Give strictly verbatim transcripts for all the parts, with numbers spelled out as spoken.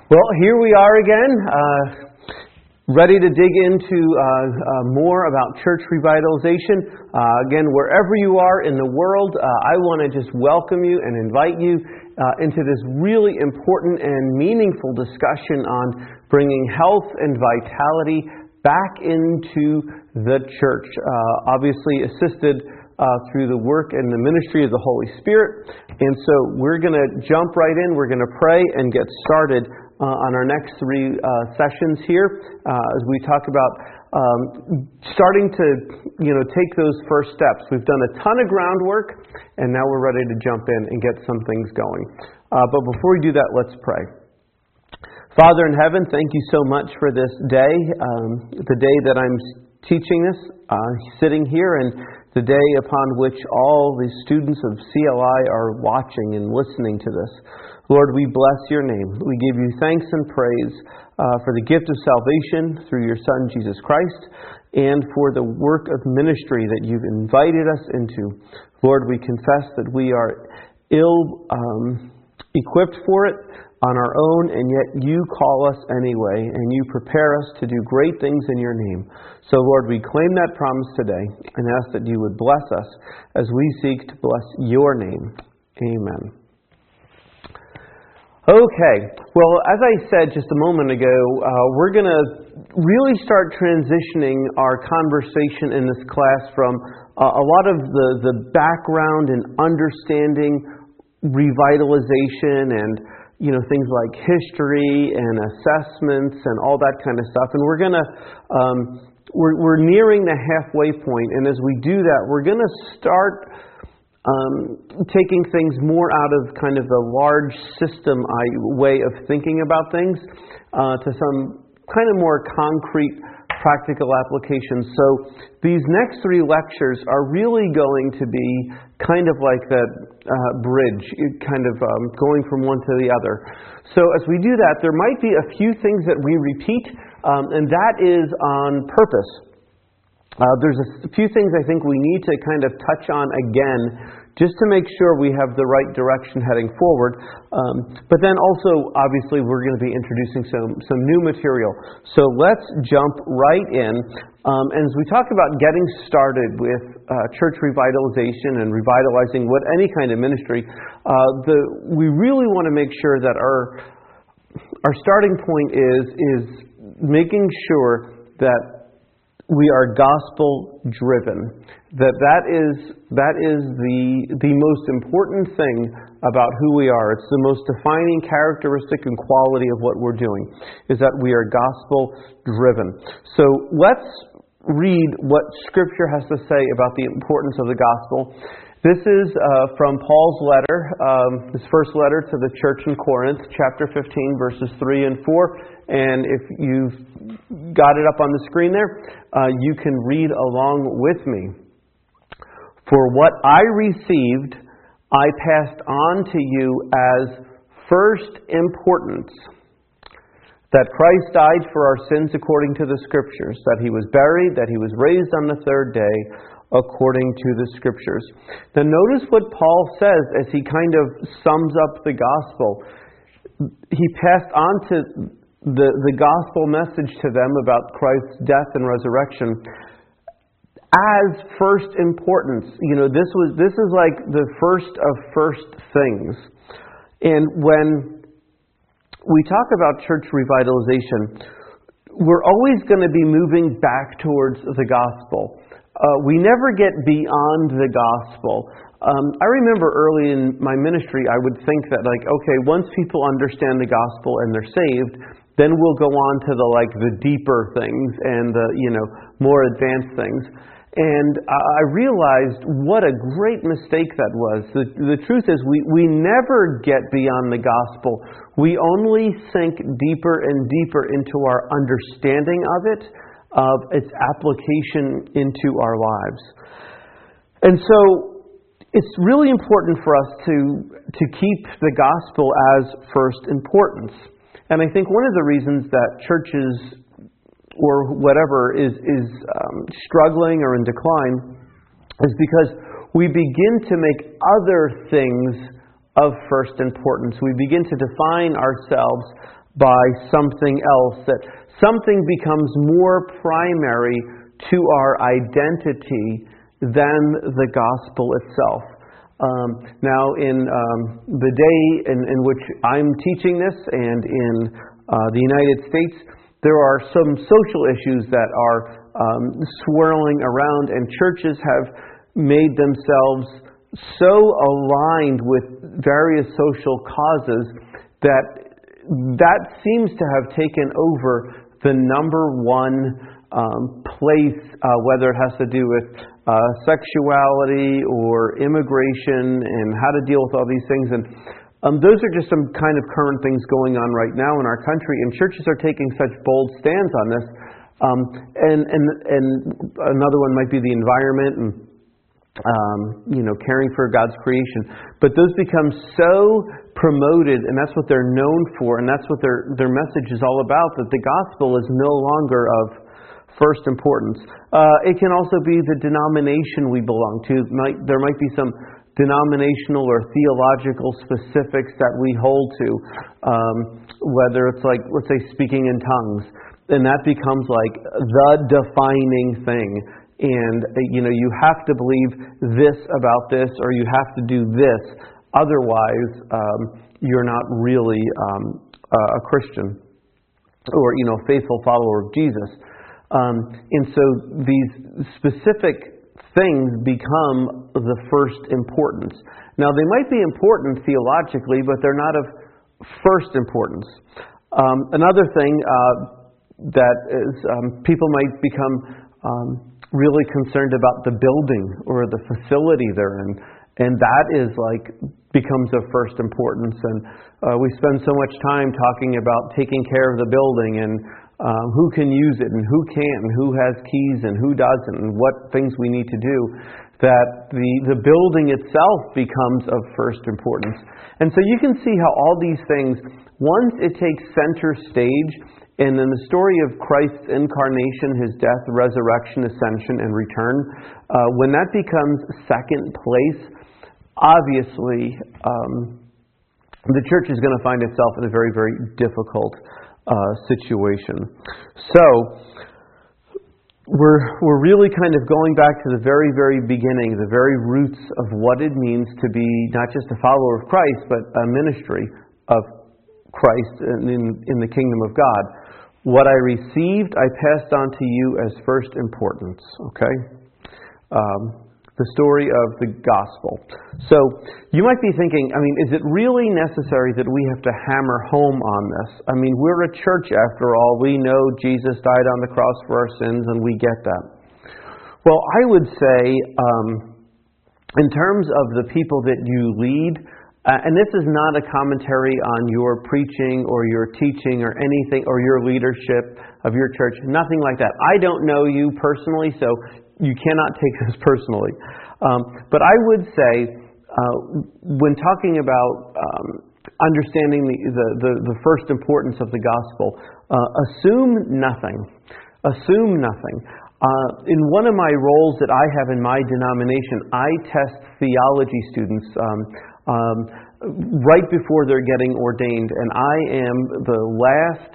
Well, here we are again, uh, ready to dig into uh, uh, more about church revitalization. Uh, again, wherever you are in the world, uh, I want to just welcome you and invite you uh, into this really important and meaningful discussion on bringing health and vitality back into the church, uh, obviously assisted Uh, through the work and the ministry of the Holy Spirit. And so we're going to jump right in. We're going to pray and get started uh, on our next three uh, sessions here uh, as we talk about um, starting to, you know, take those first steps. We've done a ton of groundwork, and now we're ready to jump in and get some things going. Uh, but before we do that, let's pray. Father in heaven, thank you so much for this day, um, the day that I'm teaching this, uh, sitting here, and the day upon which all the students of C L I are watching and listening to this. Lord, we bless your name. We give you thanks and praise uh, for the gift of salvation through your Son, Jesus Christ, and for the work of ministry that you've invited us into. Lord, we confess that we are ill um, equipped for it on our own, and yet you call us anyway, and you prepare us to do great things in your name. So, Lord, we claim that promise today and ask that you would bless us as we seek to bless your name. Amen. Okay, well, as I said just a moment ago, uh, we're going to really start transitioning our conversation in this class from uh, a lot of the, the background and understanding revitalization and you know, things like history and assessments and all that kind of stuff. And we're going to, um, we're, we're nearing the halfway point. And as we do that, we're going to start um, taking things more out of kind of the large system way of thinking about things uh, to some kind of more concrete practical applications. So these next three lectures are really going to be kind of like that uh, bridge, kind of um, going from one to the other. So as we do that, there might be a few things that we repeat, um, and that is on purpose. Uh, there's a few things I think we need to kind of touch on again, just to make sure we have the right direction heading forward. Um, but then also, obviously, we're going to be introducing some, some new material. So let's jump right in. Um, and as we talk about getting started with uh, church revitalization and revitalizing what any kind of ministry, uh, the, we really want to make sure that our, our starting point is, is making sure that we are gospel driven. That that is that is the the most important thing about who we are. It's the most defining characteristic and quality of what we're doing, is that we are gospel driven. So let's read what Scripture has to say about the importance of the gospel. This is uh, from Paul's letter, um, his first letter to the church in Corinth, chapter fifteen, verses three and four. And if you've got it up on the screen there, uh, you can read along with me. For what I received, I passed on to you as first importance, that Christ died for our sins according to the Scriptures, that He was buried, that He was raised on the third day according to the Scriptures. Then notice what Paul says as he kind of sums up the gospel. He passed on to the, the gospel message to them about Christ's death and resurrection as first importance. You know, this was this is like the first of first things. And when we talk about church revitalization, we're always going to be moving back towards the gospel. Uh, we never get beyond the gospel. Um, I remember early in my ministry, I would think that, like, okay, once people understand the gospel and they're saved, then we'll go on to the like the deeper things and the you know more advanced things. And I realized what a great mistake that was. The, the truth is, we, we never get beyond the gospel. We only sink deeper and deeper into our understanding of it, of its application into our lives. And so it's really important for us to, to keep the gospel as first importance. And I think one of the reasons that churches or whatever is, is um, struggling or in decline is because we begin to make other things of first importance. We begin to define ourselves by something else, that something becomes more primary to our identity than the gospel itself. Um, now, in um, the day in, in which I'm teaching this, and in uh, the United States, there are some social issues that are um, swirling around, and churches have made themselves so aligned with various social causes that that seems to have taken over the number one um, place, uh, whether it has to do with uh, sexuality or immigration and how to deal with all these things. And um, those are just some kind of current things going on right now in our country, and churches are taking such bold stands on this. Um, and, and, and another one might be the environment and Um, you know, caring for God's creation. But those become so promoted, and that's what they're known for, and that's what their their message is all about, that the gospel is no longer of first importance. Uh, it can also be the denomination we belong to. Might, there might be some denominational or theological specifics that we hold to, um, whether it's like, let's say, speaking in tongues, and that becomes like the defining thing. And, you know, you have to believe this about this, or you have to do this. Otherwise, um, you're not really um, a Christian, or, you know, a faithful follower of Jesus. Um, and so these specific things become the first importance. Now, they might be important theologically, but they're not of first importance. Um, another thing uh, that is, um, people might become Um, really concerned about the building or the facility they're in, and that is like becomes of first importance. And uh, we spend so much time talking about taking care of the building and um, who can use it and who can't and who has keys and who doesn't and what things we need to do, that the, the building itself becomes of first importance. And so you can see how all these things, once it takes center stage, and in the story of Christ's incarnation, His death, resurrection, ascension, and return, uh, when that becomes second place, obviously um, the church is going to find itself in a very, very difficult uh, situation. So we're we're really kind of going back to the very, very beginning, the very roots of what it means to be not just a follower of Christ, but a ministry of Christ in, in the kingdom of God. What I received, I passed on to you as first importance. Okay? Um, the story of the gospel. So, you might be thinking, I mean, is it really necessary that we have to hammer home on this? I mean, we're a church after all. We know Jesus died on the cross for our sins, and we get that. Well, I would say, um, in terms of the people that you lead, Uh, and this is not a commentary on your preaching or your teaching or anything, or your leadership of your church, nothing like that. I don't know you personally, so you cannot take this personally. Um, but I would say, uh, when talking about um, understanding the, the, the, the first importance of the gospel, uh, assume nothing. Assume nothing. Uh, in one of my roles that I have in my denomination, I test theology students um, um, right before they're getting ordained, and I am the last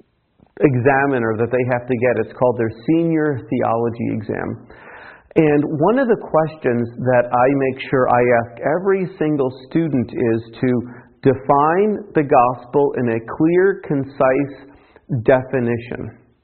examiner that they have to get. It's called their senior theology exam. And one of the questions that I make sure I ask every single student is to define the gospel in a clear, concise definition.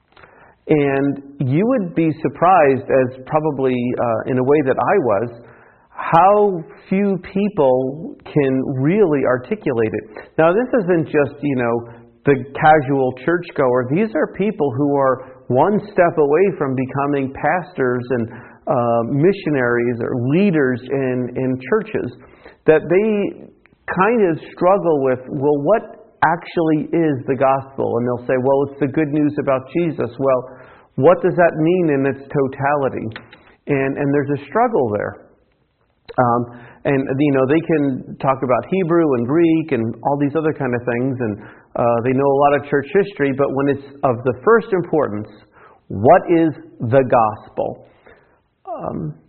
And you would be surprised, as probably uh, in a way that I was, how few people can really articulate it. Now, this isn't just, you know, the casual churchgoer. These are people who are one step away from becoming pastors and uh, missionaries or leaders in, in churches, that they kind of struggle with, well, what actually is the gospel? And they'll say, well, it's the good news about Jesus. Well, what does that mean in its totality? And, and there's a struggle there. Um, and, you know, they can talk about Hebrew and Greek and all these other kind of things, and uh, they know a lot of church history, but when it's of the first importance, what is the gospel? Um,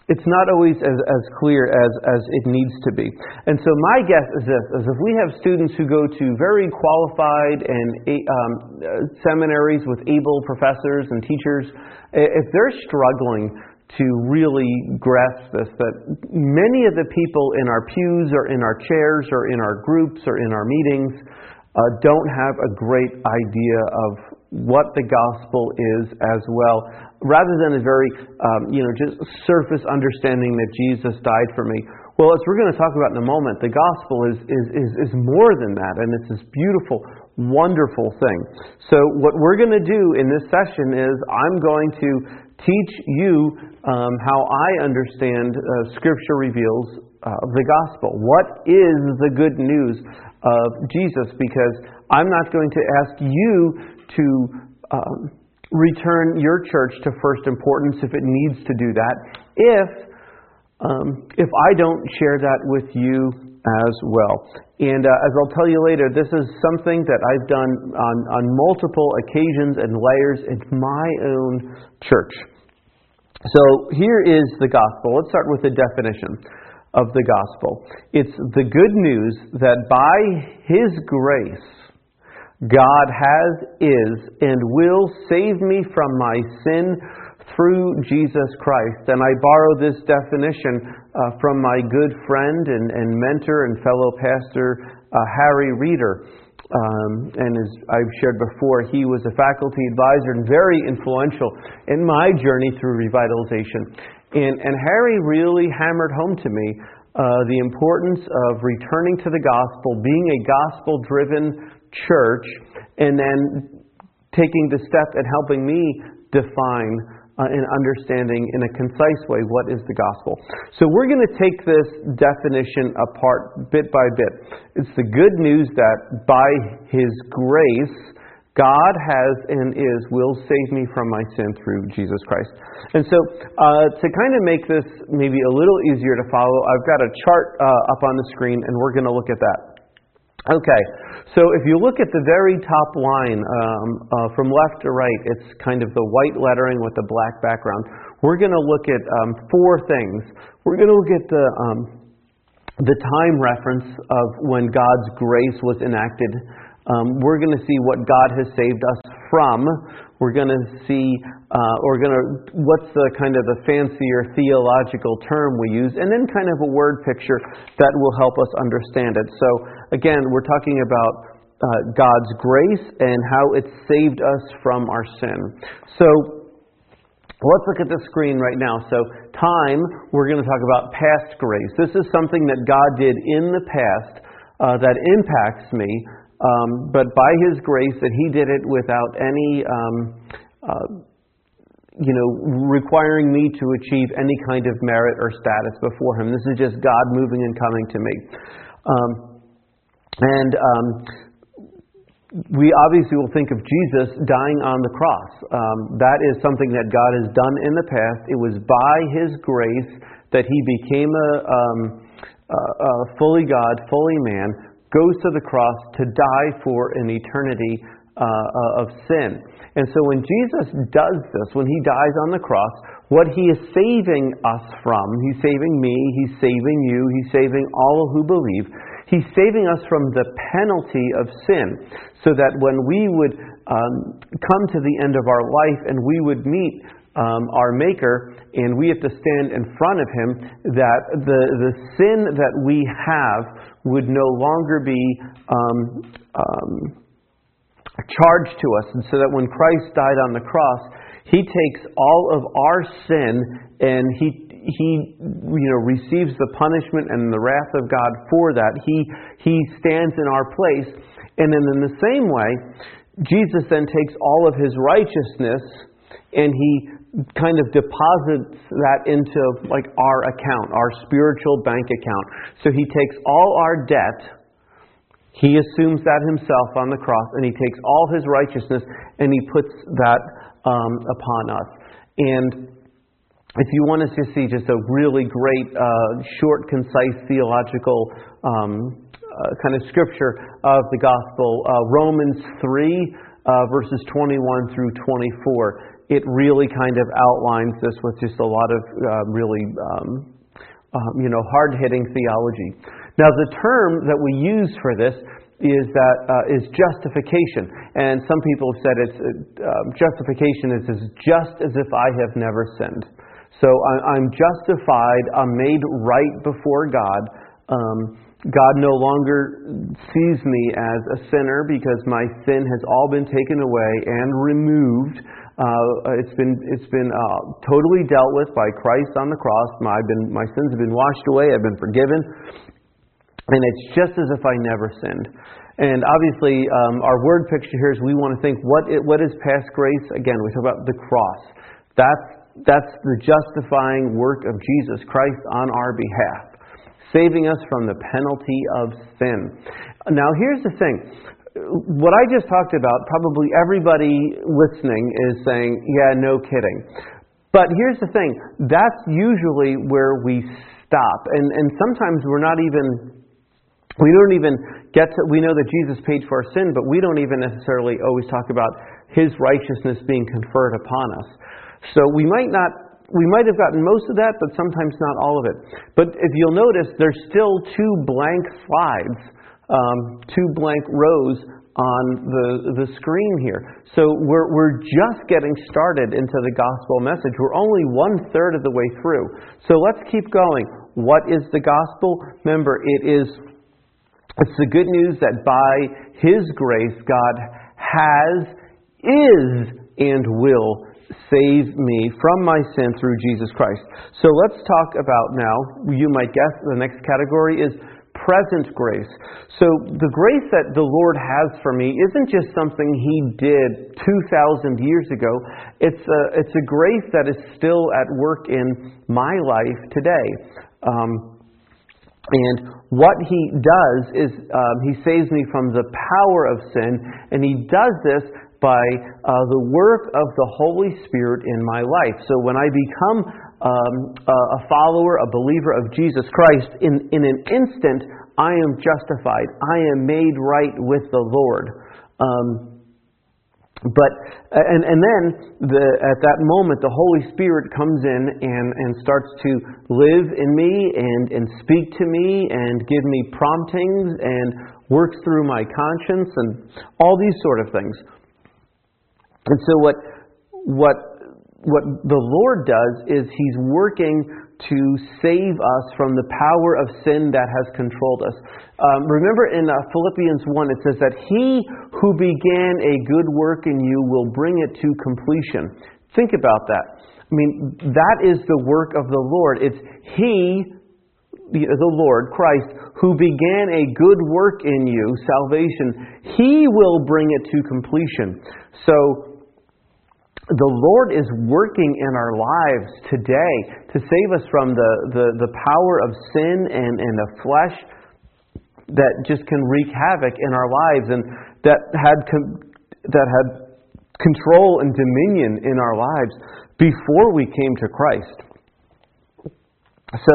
it's not always as, as clear as, as it needs to be. And so my guess is this, is if we have students who go to very qualified and um, seminaries with able professors and teachers, if they're struggling to really grasp this, that many of the people in our pews or in our chairs or in our groups or in our meetings uh, don't have a great idea of what the gospel is as well, rather than a very, um, you know, just surface understanding that Jesus died for me. Well, as we're going to talk about in a moment, the gospel is is is, is more than that, and it's this beautiful, wonderful thing. So what we're going to do in this session is I'm going to teach you um, how I understand uh, Scripture reveals uh, the gospel. What is the good news of Jesus? Because I'm not going to ask you to um, return your church to first importance if it needs to do that, if um, if I don't share that with you as well. And uh, as I'll tell you later, this is something that I've done on, on multiple occasions and layers in my own church. So here is the gospel. Let's start with the definition of the gospel. It's the good news that by His grace, God has, is, and will save me from my sin through Jesus Christ. And I borrow this definition uh, from my good friend and, and mentor and fellow pastor, uh, Harry Reeder. Um, and as I've shared before, he was a faculty advisor and very influential in my journey through revitalization. And, and Harry really hammered home to me uh, the importance of returning to the gospel, being a gospel-driven church, and then taking the step and helping me define uh, and understanding in a concise way what is the gospel. So we're going to take this definition apart bit by bit. It's the good news that by His grace, God has and is, will save me from my sin through Jesus Christ. And so uh, to kind of make this maybe a little easier to follow, I've got a chart uh, up on the screen, and we're going to look at that. Okay, so if you look at the very top line, um, uh, from left to right, it's kind of the white lettering with the black background. We're going to look at um, four things. We're going to look at the um, the time reference of when God's grace was enacted. Um, we're going to see what God has saved us from. We're going to see, uh, we're going to, what's the kind of the fancier theological term we use, and then kind of a word picture that will help us understand it. So again, we're talking about uh, God's grace and how it saved us from our sin. So let's look at the screen right now. So time, we're going to talk about past grace. This is something that God did in the past uh, that impacts me. Um, but by His grace, that He did it without any, um, uh, you know, requiring me to achieve any kind of merit or status before Him. This is just God moving and coming to me. Um, and um, we obviously will think of Jesus dying on the cross. Um, that is something that God has done in the past. It was by His grace that He became a, um, a, a fully God, fully man, goes to the cross to die for an eternity uh, of sin. And so when Jesus does this, when He dies on the cross, what He is saving us from, He's saving me, He's saving you, He's saving all who believe, He's saving us from the penalty of sin, so that when we would um, come to the end of our life and we would meet Um, our Maker, and we have to stand in front of Him, that the, the sin that we have would no longer be um, um, charged to us. And so that when Christ died on the cross, He takes all of our sin and He He you know receives the punishment and the wrath of God for that. He He stands in our place. And then in the same way, Jesus then takes all of His righteousness and He kind of deposits that into like our account, our spiritual bank account. So He takes all our debt, He assumes that Himself on the cross, and He takes all His righteousness and He puts that um, upon us. And if you want us to see just a really great, uh, short, concise theological um, uh, kind of scripture of the gospel, uh, Romans three, uh, verses twenty-one through twenty-four. it really kind of outlines this with just a lot of uh, really, um, um, you know, hard-hitting theology. Now, the term that we use for this is that uh, is justification, and some people have said it's uh, justification is as just as if I have never sinned. So I, I'm justified. I'm made right before God. Um, God no longer sees me as a sinner because my sin has all been taken away and removed. Uh, it's been it's been uh, totally dealt with by Christ on the cross. My I've been my sins have been washed away. I've been forgiven. And it's just as if I never sinned. And obviously, um, our word picture here is we want to think, what is, what is past grace? Again, we talk about the cross. That's, that's the justifying work of Jesus Christ on our behalf, saving us from the penalty of sin. Now, here's the thing. What I just talked about, probably everybody listening is saying, yeah, no kidding. But here's the thing. That's usually where we stop. And, and sometimes we're not even... We don't even get to, we know that Jesus paid for our sin, but we don't even necessarily always talk about His righteousness being conferred upon us. So we might not, we might have gotten most of that, but sometimes not all of it. But if you'll notice, there's still two blank slides, um, two blank rows on the, the screen here. So we're, we're just getting started into the gospel message. We're only one third of the way through. So let's keep going. What is the gospel? Remember, it is It's the good news that by His grace, God has, is, and will save me from my sin through Jesus Christ. So let's talk about now, you might guess the next category is present grace. So the grace that the Lord has for me isn't just something He did two thousand years ago. It's a, it's a grace that is still at work in my life today. Um, And what He does is um, He saves me from the power of sin, and He does this by uh, the work of the Holy Spirit in my life. So when I become um, a follower, a believer of Jesus Christ, in, in an instant, I am justified. I am made right with the Lord. Um, But and and then the, at that moment the Holy Spirit comes in and, and starts to live in me and, and speak to me and give me promptings and works through my conscience and all these sort of things. And so what what what the Lord does is He's working to save us from the power of sin that has controlled us. Um, remember in uh, Philippians one, it says that He who began a good work in you will bring it to completion. Think about that. I mean, that is the work of the Lord. It's He, the Lord, Christ, who began a good work in you, salvation. He will bring it to completion. So, the Lord is working in our lives today to save us from the, the, the power of sin and, and the flesh that just can wreak havoc in our lives and that had com- that had control and dominion in our lives before we came to Christ. So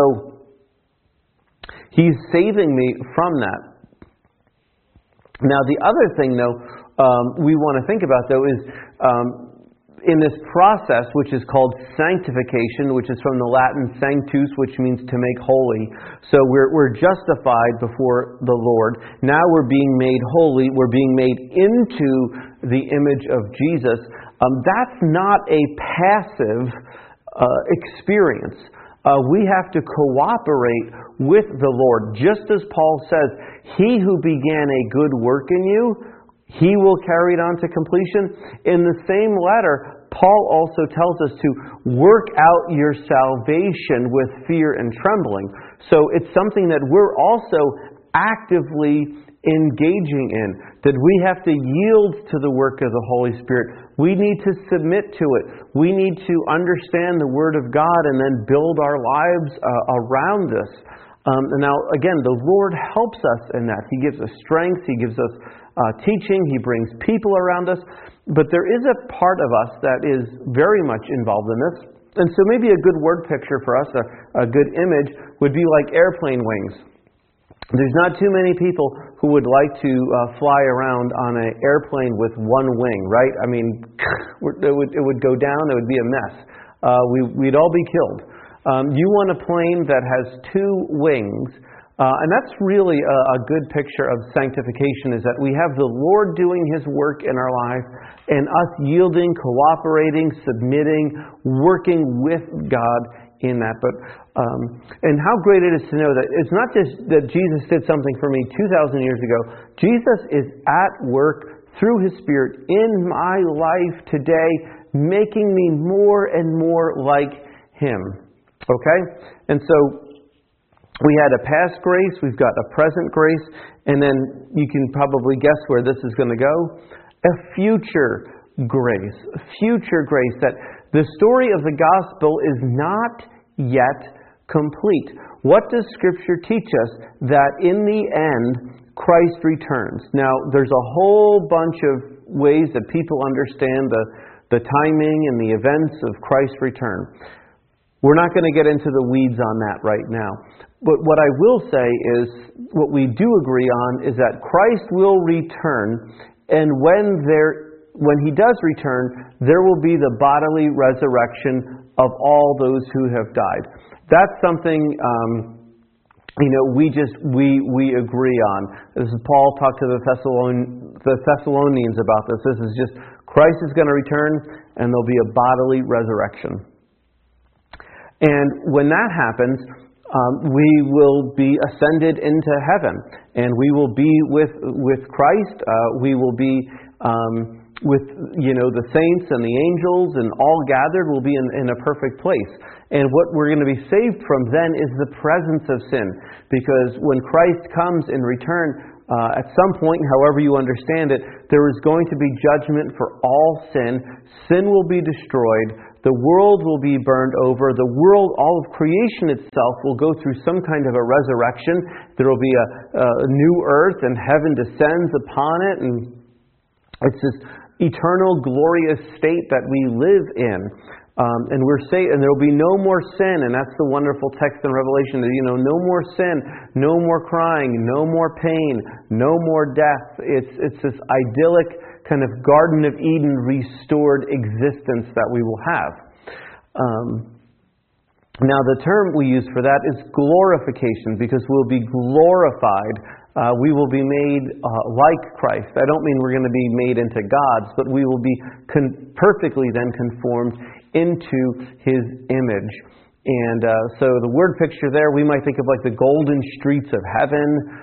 He's saving me from that. Now the other thing though um, we want to think about though is um, in this process, which is called sanctification, which is from the Latin sanctus, which means to make holy. So we're we're justified before the Lord. Now we're being made holy. We're being made into the image of Jesus. Um, that's not a passive uh, experience. Uh, we have to cooperate with the Lord. Just as Paul says, He who began a good work in you, He will carry it on to completion. In the same letter, Paul also tells us to work out your salvation with fear and trembling. So it's something that we're also actively engaging in, that we have to yield to the work of the Holy Spirit. We need to submit to it. We need to understand the Word of God and then build our lives uh, around this. Um, and now, again, the Lord helps us in that. He gives us strength. He gives us uh, teaching. He brings people around us. But there is a part of us that is very much involved in this. And so maybe a good word picture for us, a, a good image, would be like airplane wings. There's not too many people who would like to uh, fly around on an airplane with one wing, right? I mean, it would, it would go down, it would be a mess. Uh, we, we'd all be killed. Um, you want a plane that has two wings, uh, and that's really a, a good picture of sanctification, is that we have the Lord doing His work in our life, and us yielding, cooperating, submitting, working with God in that. But um, and how great it is to know that it's not just that Jesus did something for me two thousand years ago. Jesus is at work through His Spirit in my life today, making me more and more like Him. Okay? And so we had a past grace, we've got a present grace, and then you can probably guess where this is going to go. A future grace. A future grace. That the story of the gospel is not yet complete. What does Scripture teach us? That in the end, Christ returns. Now, there's a whole bunch of ways that people understand the, the timing and the events of Christ's return. We're not going to get into the weeds on that right now. But what I will say is, what we do agree on is that Christ will return, and when there, when He does return, there will be the bodily resurrection of all those who have died. That's something, um, you know, we just, we, we agree on. As Paul talked to the, Thessalon, the Thessalonians about this, this is just, Christ is going to return, and there'll be a bodily resurrection. And when that happens, um, we will be ascended into heaven, and we will be with with Christ. Uh, we will be um, with you know the saints and the angels, and all gathered. We'll be in, in a perfect place. And what we're going to be saved from then is the presence of sin, because when Christ comes in return, uh, at some point, however you understand it, there is going to be judgment for all sin. Sin will be destroyed. The world will be burned over. The world, all of creation itself, will go through some kind of a resurrection. There will be a, a new earth, and heaven descends upon it. And it's this eternal, glorious state that we live in. Um, and we're say, and there will be no more sin. And that's the wonderful text in Revelation. That, you know, no more sin, no more crying, no more pain, no more death. It's it's this idyllic kind of Garden of Eden restored existence that we will have. Um, now, the term we use for that is glorification, because we'll be glorified. Uh, we will be made uh, like Christ. I don't mean we're going to be made into gods, but we will be con- perfectly then conformed into His image. And uh, so the word picture there, we might think of like the golden streets of heaven.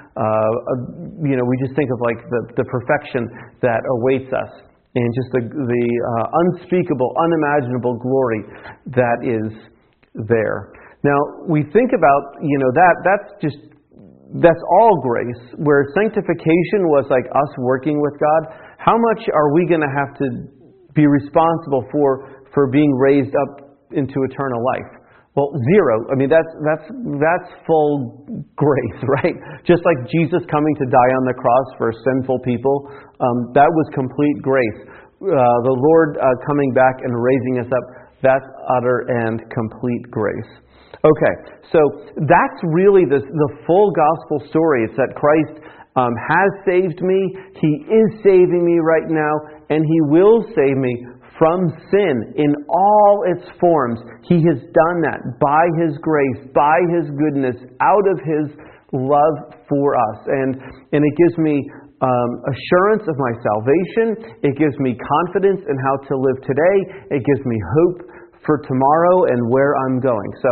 Uh, you know, we just think of like the, the perfection that awaits us, and just the, the uh, unspeakable, unimaginable glory that is there. Now, we think about, you know, that, that's just, that's all grace, where sanctification was like us working with God. How much are we going to have to be responsible for, for being raised up into eternal life? Well, zero. I mean, that's that's that's full grace, right? Just like Jesus coming to die on the cross for sinful people, um, that was complete grace. Uh, the Lord uh, coming back and raising us up, that's utter and complete grace. Okay, so that's really the the full gospel story. It's that Christ um, has saved me. He is saving me right now, and He will save me from sin in all its forms. He has done that by His grace, by His goodness, out of His love for us. And, and it gives me um, assurance of my salvation. It gives me confidence in how to live today. It gives me hope for tomorrow and where I'm going. So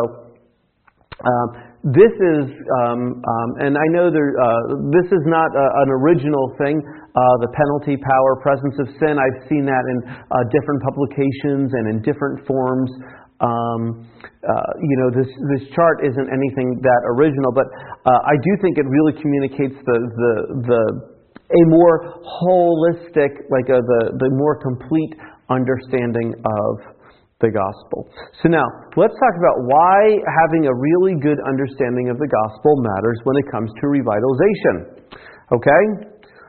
um, this is, um, um, and I know there, uh, this is not a, an original thing. Uh, the penalty, power, presence of sin. I've seen that in uh, different publications and in different forms. Um, uh, you know, this this chart isn't anything that original, but uh, I do think it really communicates the the the a more holistic, like a, the the more complete understanding of the gospel. So now, let's talk about why having a really good understanding of the gospel matters when it comes to revitalization. Okay?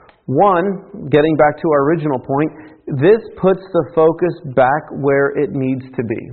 One, getting back to our original point, this puts the focus back where it needs to be.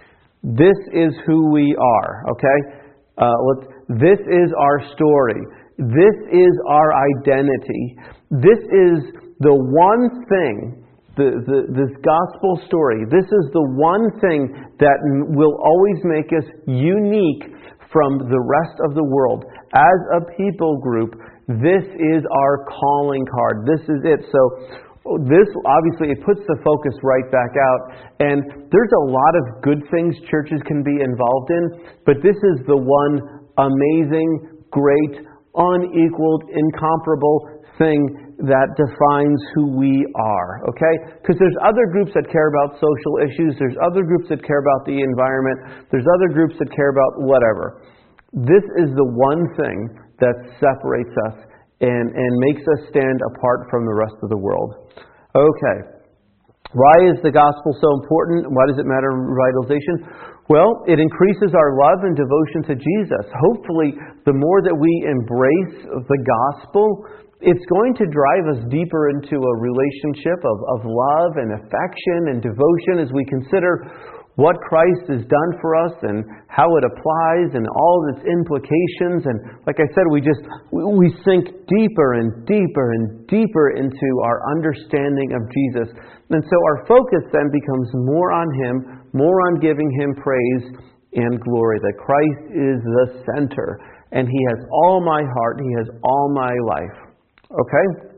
This is who we are, okay? Uh, let's, this is our story. This is our identity. This is the one thing, the, the, this gospel story, this is the one thing that will always make us unique from the rest of the world. As a people group, this is our calling card. This is it. So this, obviously, it puts the focus right back out. And there's a lot of good things churches can be involved in, but this is the one amazing, great, unequaled, incomparable thing that defines who we are, okay? Because there's other groups that care about social issues, there's other groups that care about the environment, there's other groups that care about whatever. This is the one thing that separates us and, and makes us stand apart from the rest of the world. Okay. Why is the gospel so important? Why does it matter in revitalization? Well, it increases our love and devotion to Jesus. Hopefully, the more that we embrace the gospel, it's going to drive us deeper into a relationship of, of love and affection and devotion as we consider what Christ has done for us and how it applies and all of its implications. And like I said, we just we sink deeper and deeper and deeper into our understanding of Jesus. And so our focus then becomes more on Him, more on giving Him praise and glory, that Christ is the center. And He has all my heart, He has all my life. Okay?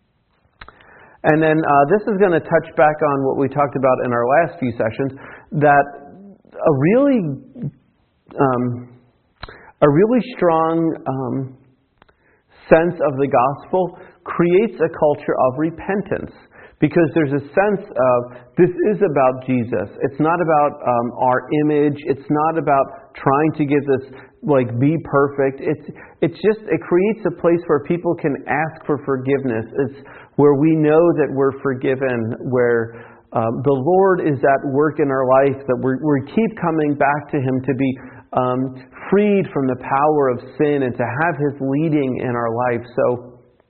And then uh, this is going to touch back on what we talked about in our last few sessions, that a really, um, a really strong um, sense of the gospel creates a culture of repentance. Because there's a sense of, this is about Jesus. It's not about um, our image. It's not about trying to get this, like, be perfect. It's it's just, it creates a place where people can ask for forgiveness. It's where we know that we're forgiven, where um, the Lord is at work in our life, that we're, we keep coming back to Him to be um, freed from the power of sin and to have His leading in our life. So,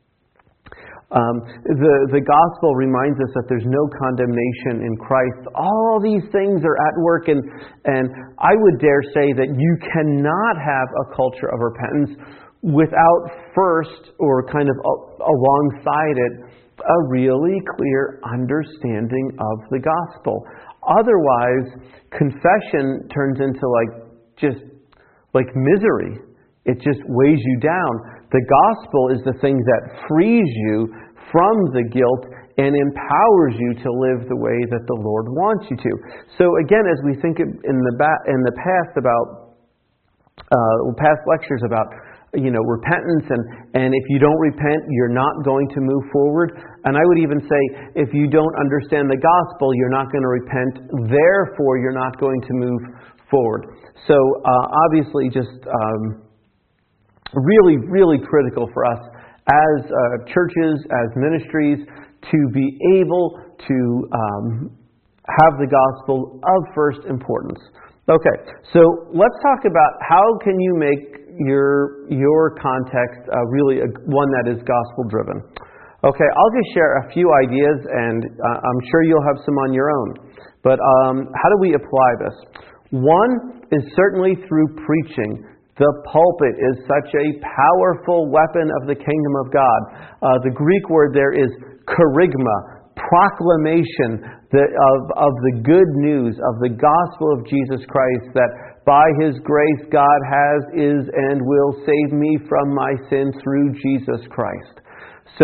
Um, the, the gospel reminds us that there's no condemnation in Christ. All these things are at work, and, and I would dare say that you cannot have a culture of repentance without first, or kind of alongside it, a really clear understanding of the gospel. Otherwise, confession turns into like just like misery. It just weighs you down. The gospel is the thing that frees you from the guilt and empowers you to live the way that the Lord wants you to. So again, as we think in the ba- in the past about uh, past lectures about you know repentance, and and if you don't repent, you're not going to move forward. And I would even say, if you don't understand the gospel, you're not going to repent. Therefore, you're not going to move forward. So uh, obviously, just um, really, really critical for us as uh, churches, as ministries, to be able to um, have the gospel of first importance. Okay, so let's talk about how can you make your your context uh, really a, one that is gospel-driven. Okay, I'll just share a few ideas, and uh, I'm sure you'll have some on your own. But um, how do we apply this? One is certainly through preaching. The pulpit is such a powerful weapon of the kingdom of God. Uh, the Greek word there is kerygma, proclamation the, of, of the good news of the gospel of Jesus Christ, that by His grace God has, is, and will save me from my sin through Jesus Christ. So,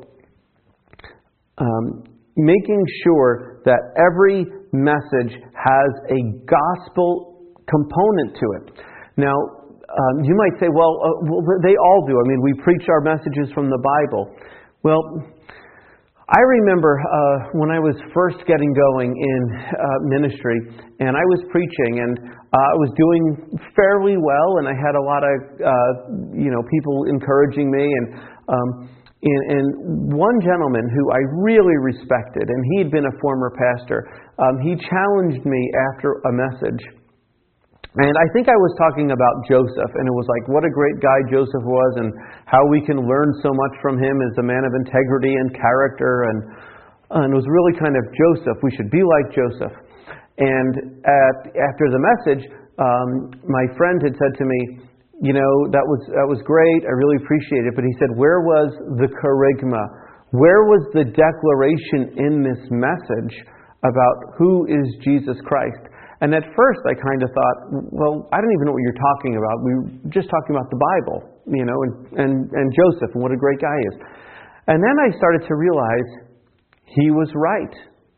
um, making sure that every message has a gospel component to it. Now, Um, you might say, well, uh, well, they all do. I mean, we preach our messages from the Bible. Well, I remember uh, when I was first getting going in uh, ministry, and I was preaching, and uh, I was doing fairly well, and I had a lot of, uh, you know, people encouraging me, and, um, and and one gentleman who I really respected, and he had been a former pastor, um, he challenged me after a message. And I think I was talking about Joseph, and it was like what a great guy Joseph was, and how we can learn so much from him as a man of integrity and character, and, and it was really kind of Joseph. We should be like Joseph. And at, after the message, um, my friend had said to me, you know, that was that was great. I really appreciate it. But he said, where was the kerygma? Where was the declaration in this message about who is Jesus Christ? And at first I kind of thought, well, I don't even know what you're talking about. We were just talking about the Bible, you know, and, and, and Joseph and what a great guy he is. And then I started to realize he was right.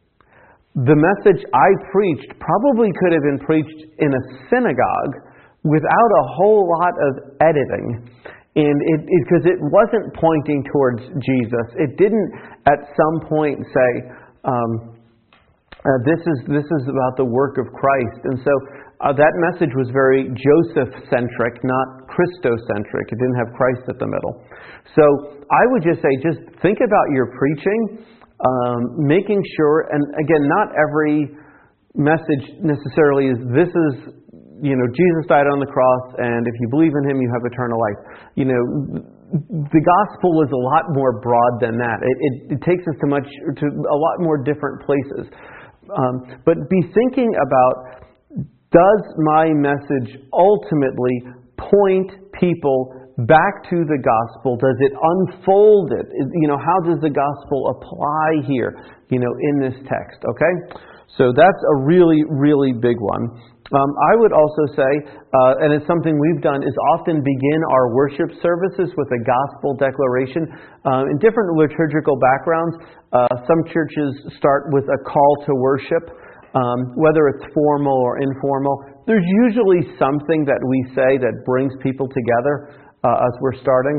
The message I preached probably could have been preached in a synagogue without a whole lot of editing. And it because it, it wasn't pointing towards Jesus. It didn't at some point say, um, Uh, this is this is about the work of Christ. And so uh, that message was very Joseph-centric, not Christocentric. It didn't have Christ at the middle. So I would just say, just think about your preaching, um, making sure, and again, not every message necessarily is, this is, you know, Jesus died on the cross, and if you believe in Him, you have eternal life. You know, the gospel is a lot more broad than that. It, it, it takes us to much to a lot more different places. Um, but be thinking about, does my message ultimately point people back to the gospel? Does it unfold it? You know, how does the gospel apply here, you know, in this text? Okay? So that's a really, really big one. Um, I would also say, uh, and it's something we've done, is often begin our worship services with a gospel declaration. Uh, in different liturgical backgrounds, uh, some churches start with a call to worship, um, whether it's formal or informal. There's usually something that we say that brings people together uh, as we're starting.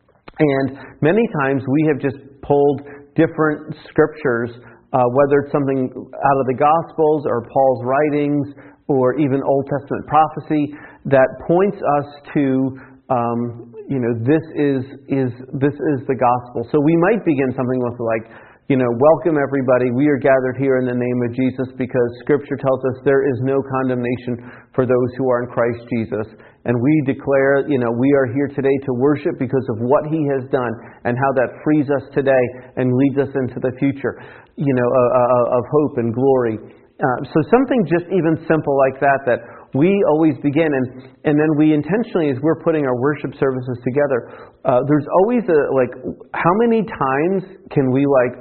And many times we have just pulled different scriptures, uh, whether it's something out of the Gospels or Paul's writings, or even Old Testament prophecy that points us to, um, you know, this is is this is the gospel. So we might begin something with like, you know, welcome everybody. We are gathered here in the name of Jesus because Scripture tells us there is no condemnation for those who are in Christ Jesus. And we declare, you know, we are here today to worship because of what He has done and how that frees us today and leads us into the future, you know, uh, uh, of hope and glory. Uh, so something just even simple like that, that we always begin, and, and then we intentionally, as we're putting our worship services together, uh, there's always a, like, how many times can we, like,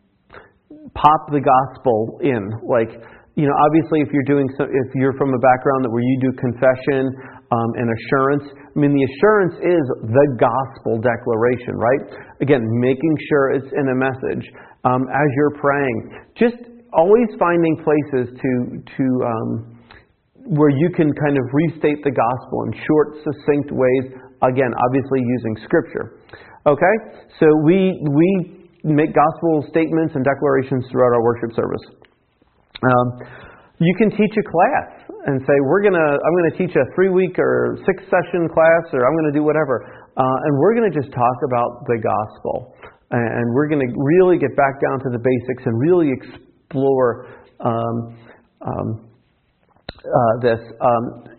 pop the gospel in? Like, you know, obviously if you're doing, so, if you're from a background that where you do confession um, and assurance, I mean, the assurance is the gospel declaration, right? Again, making sure it's in a message. Um, as you're praying, just always finding places to to um, where you can kind of restate the gospel in short, succinct ways. Again, obviously using Scripture. Okay, so we we make gospel statements and declarations throughout our worship service. Um, you can teach a class and say, "We're gonna I'm gonna teach a three week or six session class, or I'm gonna do whatever," uh, and we're gonna just talk about the gospel, and we're gonna really get back down to the basics and really explore. Explore um, um, uh, this. Um,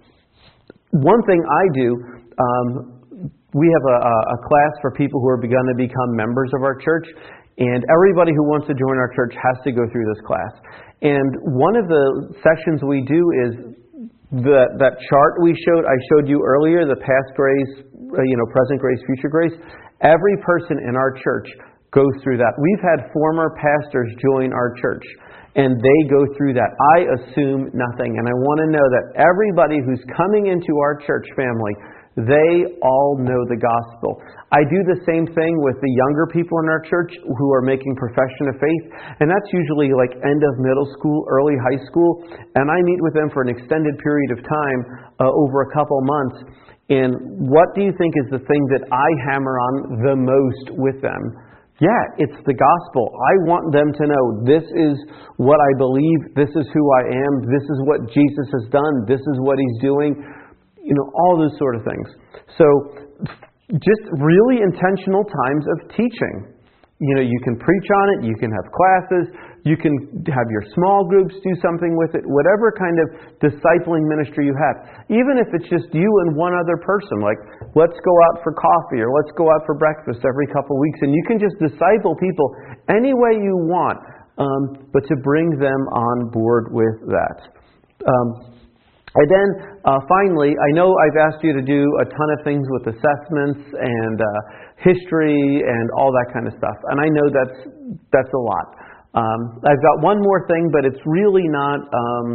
one thing I do, um, we have a, a class for people who are begun to become members of our church, and everybody who wants to join our church has to go through this class. And one of the sessions we do is the, that chart we showed. I showed you earlier, the past grace, uh, you know, present grace, future grace. Every person in our church goes through that. We've had former pastors join our church, and they go through that. I assume nothing, and I want to know that everybody who's coming into our church family, they all know the gospel. I do the same thing with the younger people in our church who are making profession of faith, and that's usually like end of middle school, early high school, and I meet with them for an extended period of time, uh, over a couple months. And what do you think is the thing that I hammer on the most with them? Yeah, it's the gospel. I want them to know this is what I believe, this is who I am, this is what Jesus has done, this is what He's doing, you know, all those sort of things. So just really intentional times of teaching. You know, you can preach on it, you can have classes, you can have your small groups do something with it, whatever kind of discipling ministry you have. Even if it's just you and one other person, like let's go out for coffee or let's go out for breakfast every couple of weeks, and you can just disciple people any way you want, um, but to bring them on board with that. Um, And then uh, finally, I know I've asked you to do a ton of things with assessments and uh, history and all that kind of stuff, and I know that's that's a lot. Um, I've got one more thing, but it's really not um,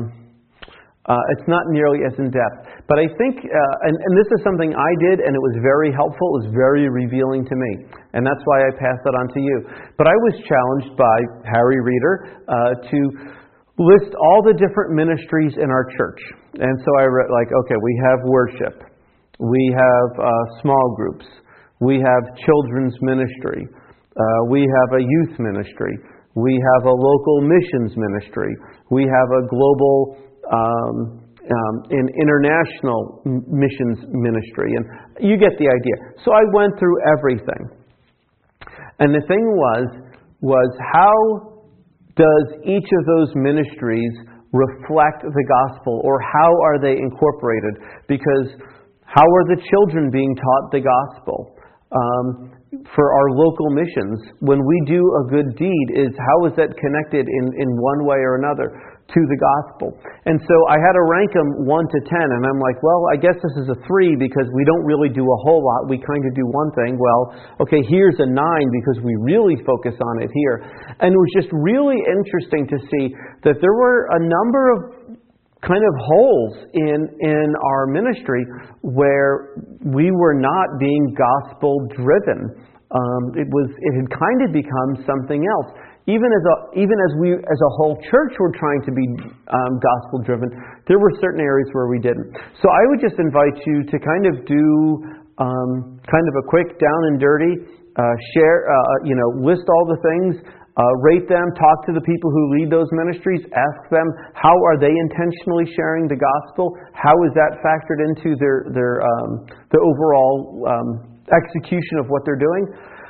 uh, it's not nearly as in depth. But I think, uh, and, and this is something I did, and it was very helpful. It was very revealing to me, and that's why I passed that on to you. But I was challenged by Harry Reeder uh, to list all the different ministries in our church. And so I wrote, like, okay, we have worship, we have uh, small groups, we have children's ministry, uh, we have a youth ministry, we have a local missions ministry, we have a global um, um, an international missions ministry, and you get the idea. So I went through everything. And the thing was, was how does each of those ministries reflect the gospel, or how are they incorporated? Because how are the children being taught the gospel? Um, for our local missions, when we do a good deed, is how is that connected in, in one way or another to the gospel? And so I had to rank them one to ten, and I'm like, well, I guess this is a three because we don't really do a whole lot. We kind of do one thing. Well, okay, here's a nine because we really focus on it here. And it was just really interesting to see that there were a number of kind of holes in in our ministry where we were not being gospel driven. Um, it was it had kind of become something else. Even as a even as we as a whole church were trying to be um, gospel driven, there were certain areas where we didn't. So I would just invite you to kind of do um, kind of a quick down and dirty, uh, share, uh, you know, list all the things. Uh, rate them, talk to the people who lead those ministries, ask them how are they intentionally sharing the gospel, how is that factored into their their um, the overall um, execution of what they're doing,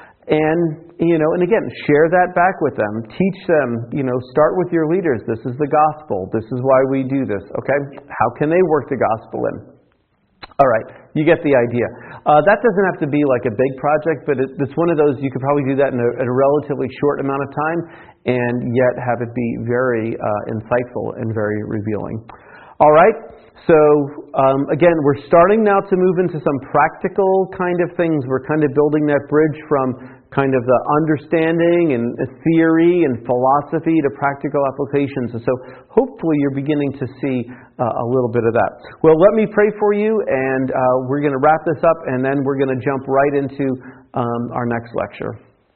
and you know, and again, share that back with them, teach them, you know, start with your leaders. This is the gospel. This is why we do this. Okay, how can they work the gospel in? All right, you get the idea. Uh, that doesn't have to be like a big project, but it, it's one of those you could probably do that in a, in a relatively short amount of time and yet have it be very uh, insightful and very revealing. All right, so um, again, we're starting now to move into some practical kind of things. We're kind of building that bridge from kind of the understanding and theory and philosophy to practical applications. And so hopefully you're beginning to see uh, a little bit of that. Well, let me pray for you, and uh, we're going to wrap this up, and then we're going to jump right into um, our next lecture.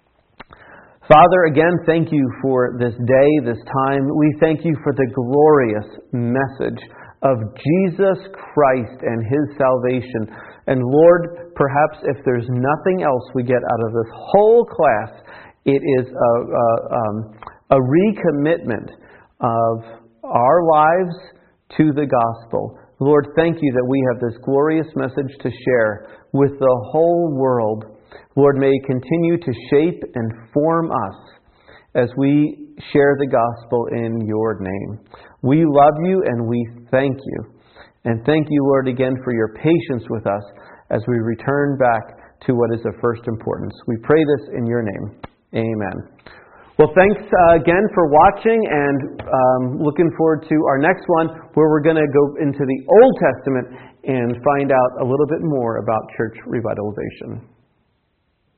Father, again, thank you for this day, this time. We thank you for the glorious message of Jesus Christ and His salvation. And Lord, perhaps if there's nothing else we get out of this whole class, it is a, a, um, a recommitment of our lives to the gospel. Lord, thank you that we have this glorious message to share with the whole world. Lord, may it continue to shape and form us as we share the gospel in your name. We love you and we thank you. And thank you, Lord, again for your patience with us as we return back to what is of first importance. We pray this in your name. Amen. Well, thanks uh, again for watching, and um, looking forward to our next one, where we're going to go into the Old Testament and find out a little bit more about church revitalization.